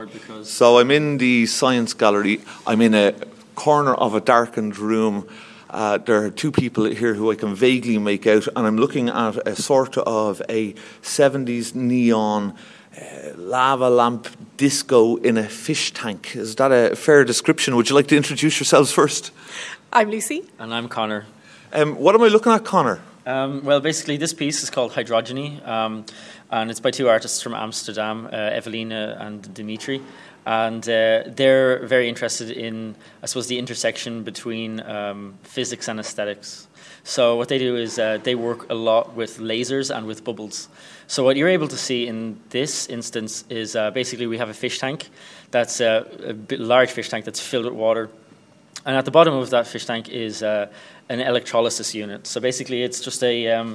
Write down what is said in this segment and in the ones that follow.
So I'm in the science gallery. I'm in a corner of a darkened room. There are two people here who I can vaguely make out, and I'm looking at a sort of a 70s neon lava lamp disco in a fish tank. Is that a fair description? Would you like to introduce yourselves first? I'm Lucy. And I'm Connor. What am I looking at, Connor? Well, basically, this piece is called Hydrogeny, and it's by two artists from Amsterdam, Evelina and Dimitri. And they're very interested in, I suppose, the intersection between physics and aesthetics. So what they do is they work a lot with lasers and with bubbles. So what you're able to see in this instance is basically we have a fish tank that's a large fish tank that's filled with water. And at the bottom of that fish tank is an electrolysis unit. So basically it's just a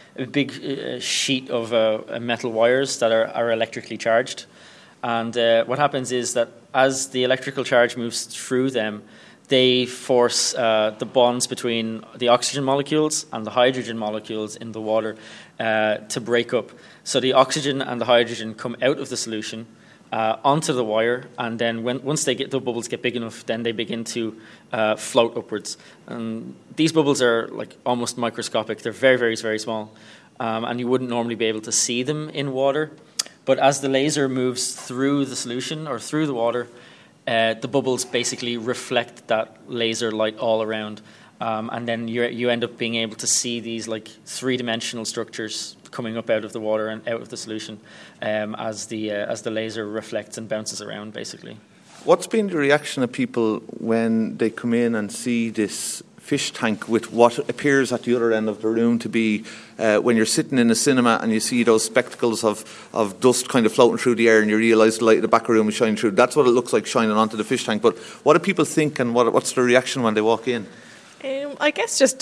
big sheet of metal wires that are electrically charged. And what happens is that as the electrical charge moves through them, they force the bonds between the oxygen molecules and the hydrogen molecules in the water to break up. So the oxygen and the hydrogen come out of the solution onto the wire, and then once the bubbles get big enough, then they begin to float upwards. And these bubbles are like almost microscopic. They're very, very, very small, and you wouldn't normally be able to see them in water. But as the laser moves through the solution or through the water, the bubbles basically reflect that laser light all around, and then you end up being able to see these like three-dimensional structures coming up out of the water and out of the solution as the laser reflects and bounces around, basically. What's been the reaction of people when they come in and see this fish tank with what appears at the other end of the room to be when you're sitting in a cinema and you see those spectacles of dust kind of floating through the air and you realise the light in the back of the room is shining through? That's what it looks like shining onto the fish tank. But what do people think, and what's their reaction when they walk in? I guess just,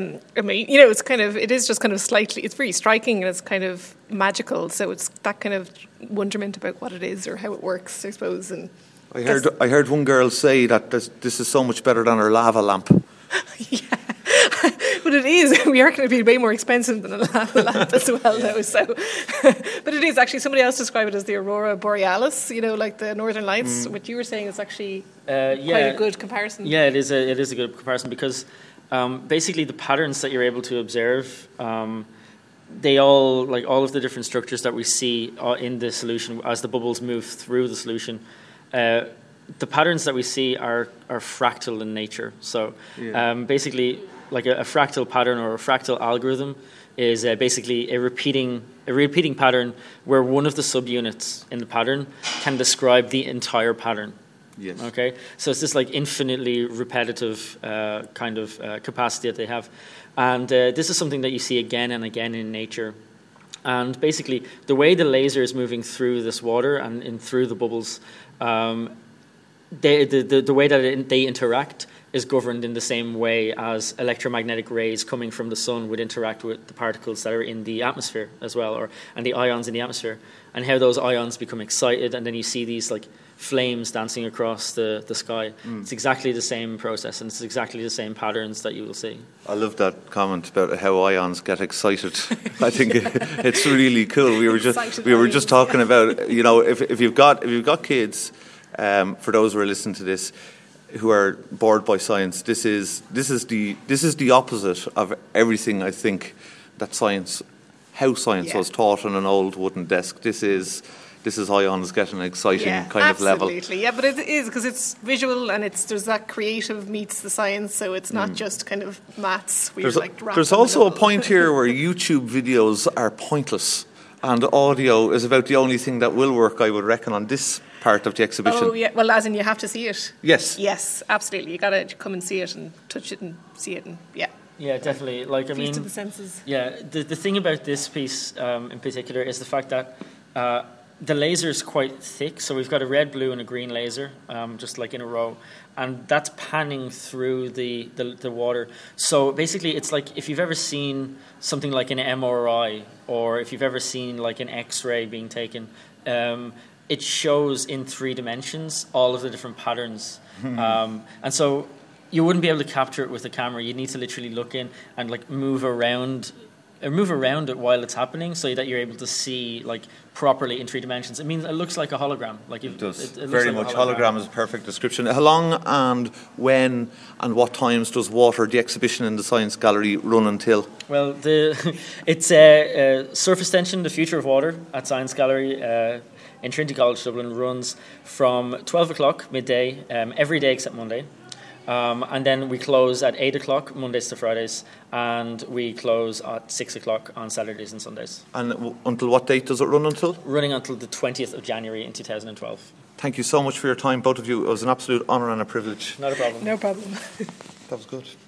it is just kind of slightly, it's very striking and it's kind of magical. So it's that kind of wonderment about what it is or how it works, I suppose. And I heard one girl say that this is so much better than her lava lamp. Yeah, but it is. We are going to be way more expensive than a lava lamp as well, though. So, but it is actually. Somebody else described it as the aurora borealis. Like the northern lights. What you were saying is actually quite a good comparison. Yeah, it is a good comparison because basically the patterns that you're able to observe, they all all of the different structures that we see in the solution as the bubbles move through the solution. The patterns that we see are fractal in nature. So basically, like a fractal pattern or a fractal algorithm is basically a repeating pattern where one of the subunits in the pattern can describe the entire pattern. Yes. Okay. So it's this like infinitely repetitive kind of capacity that they have, and this is something that you see again and again in nature. And basically, the way the laser is moving through this water and in through the bubbles. The way that they interact is governed in the same way as electromagnetic rays coming from the sun would interact with the particles that are in the atmosphere as well, and the ions in the atmosphere, and how those ions become excited, and then you see these like flames dancing across the sky. It's exactly the same process, and it's exactly the same patterns that you will see. I love that comment about how ions get excited. I think it's really cool. We were just talking about if you've got kids. For those who are listening to this, who are bored by science, this is the opposite of everything I think that how science was taught on an old wooden desk. This is ions getting an exciting kind of level. Absolutely, yeah, but it is because it's visual and there's that creative meets the science, so it's not just kind of maths. There's also a point here where YouTube videos are pointless, and audio is about the only thing that will work, I would reckon, on this part of the exhibition. Oh, yeah. Well, as in you have to see it. Yes. Yes, absolutely. You got to come and see it and touch it and see it, and Yeah, definitely. Feast of the senses. Yeah, the thing about this piece in particular is the fact that the laser is quite thick. So we've got a red, blue, and a green laser, just like in a row, and that's panning through the water. So basically, it's like if you've ever seen something like an MRI, or if you've ever seen like an X-ray being taken. It shows in 3 dimensions all of the different patterns. And so you wouldn't be able to capture it with a camera. You'd need to literally look in and like move around move around it while it's happening, so that you're able to see like properly in 3 dimensions. It means it looks like a hologram. Like it does. It Very looks much. like a Hologram is a perfect description. How long and when and what times does Water, the exhibition in the Science Gallery, run until? Well, it's a Surface Tension, the Future of Water at Science Gallery in Trinity College Dublin, runs from 12 o'clock midday every day except Monday. And then we close at 8 o'clock Mondays to Fridays, and we close at 6 o'clock on Saturdays and Sundays. And until what date does it run until? Running until the 20th of January in 2012. Thank you so much for your time, both of you. It was an absolute honour and a privilege. Not a problem. No problem. That was good.